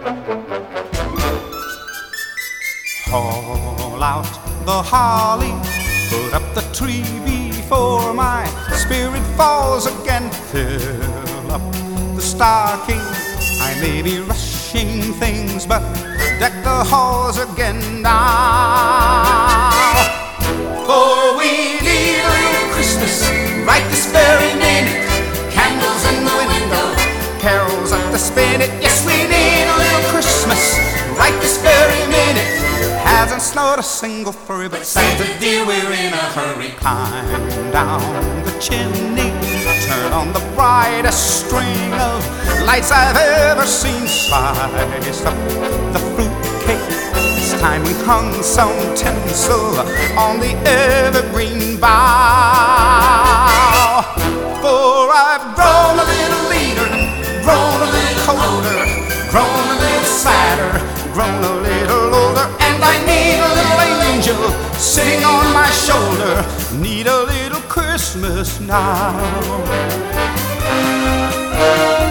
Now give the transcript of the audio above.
Haul out the holly, put up the tree before my spirit falls again. Fill up the stocking, I may be rushing things, but deck the halls again now. For we need a little Christmas right this very minute. Candles in the window, carols at the spinet. Yes, we need a little Christmas right this very minute. Hasn't snowed a single flurry, but Santa dear, we're in a hurry. Climb down the chimney, turn on the brightest string of lights I've ever seen. Slice up the fruitcake, it's time we hung some tinsel on the evergreen bough. For I've grown a little leaner, grown a little colder, grown a little sadder, grown a little older, and I need a little angel sitting on my shoulder. Need a little Christmas now.